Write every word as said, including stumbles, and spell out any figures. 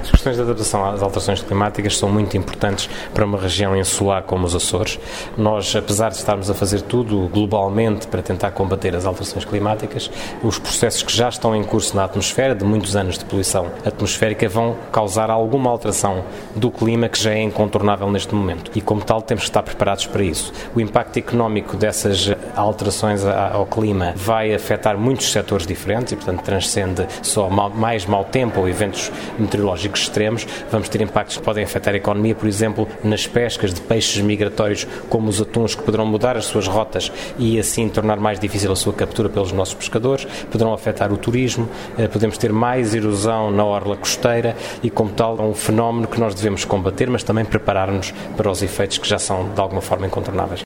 As questões de adaptação às alterações climáticas são muito importantes para uma região insular como os Açores. Nós, apesar de estarmos a fazer tudo globalmente para tentar combater as alterações climáticas, os processos que já estão em curso na atmosfera, de muitos anos de poluição atmosférica, vão causar alguma alteração do clima que já é incontornável neste momento. E, como tal, temos que estar preparados para isso. O impacto económico dessas alterações ao clima vai afetar muitos setores diferentes e, portanto, transcende só mais mau tempo ou eventos meteorológicos extremos. Vamos ter impactos que podem afetar a economia, por exemplo, nas pescas de peixes migratórios como os atuns, que poderão mudar as suas rotas e assim tornar mais difícil a sua captura pelos nossos pescadores, poderão afetar o turismo, podemos ter mais erosão na orla costeira e, como tal, é um fenómeno que nós devemos combater, mas também preparar-nos para os efeitos que já são de alguma forma incontornáveis.